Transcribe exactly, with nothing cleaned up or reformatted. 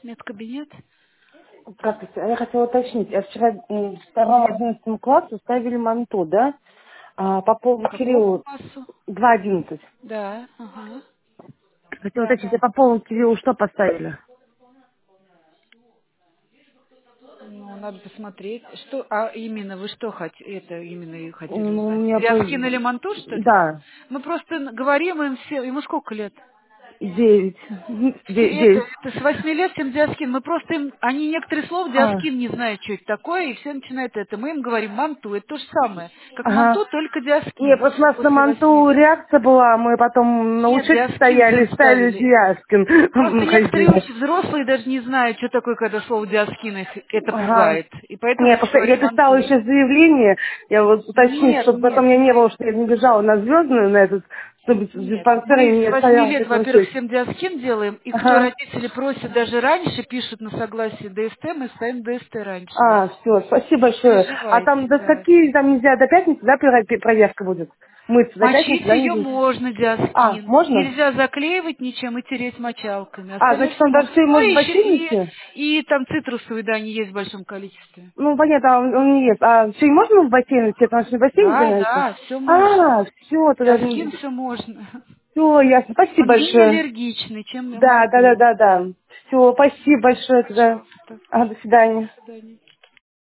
Медкабинет? Здравствуйте. А я хотела уточнить. Я вчера м, в втором одиннадцатом классе ставили манту, да? А, по поводу Какого Кирилла классу? два одиннадцать. Да, ага. Хотела уточнить, а по поводу Кирилла что поставили? Ну, надо посмотреть. Что, а именно, вы что хотели, это именно и хотели Ну, у узнать? меня по... Диаскин или манту, что ли? Да, Мы просто н- говорим им все, ему сколько лет? девять. Все Де- это, Девять. это с восьми лет всем диаскин. Мы просто им, они некоторые слова А, диаскин не знают, что это такое, и все начинают это. Мы им говорим манту, это то же самое. Как ага. манту, только Не, диаскин просто у нас на после восьми манту лет. реакция была, мы потом на Нет, учете диаскин стояли, всем ставили ставили. Просто Яскин, некоторые ходили. очень взрослые даже не знают, что такое, когда слово диаскин их это Ага. пугает. И поэтому Не, мы просто я говорим писала манту. еще заявление, я вот уточнить, Нет, чтобы потом нет, я не мы, было, что я не бежала на звездную, на этот, чтобы нет. диспансер Мы с не восьми стоял в лет, этом во-первых, учете. всем диаскин делаем, и кто Ага. родители просят даже раньше, пишут на согласие ДСТ, мы ставим ДСТ раньше. А, все, спасибо Не большое. А переживайте, там до да. скольки, там нельзя, до пятницы, да, пера- проверка будет? Мыться до пятницы, Мочить да, ее нельзя? можно, А, диаскин. можно? Нельзя заклеивать ничем и тереть мочалками. А, Остальное значит, все он даже можно. все и Ну может в и еще и, бассейне? и там цитрусовые, да, они есть в большом количестве. Ну, понятно, он, он не ест. А все и можно в бассейн идти, потому что в бассейне Да, занимается? да, все можно. А, все, тогда, Диаскин все можно. все, ясно. Спасибо Он не большое. аллергичный, чем Да, да, да, манту. да, да. Все, спасибо большое тогда. Пожалуйста. А, до свидания. До свидания.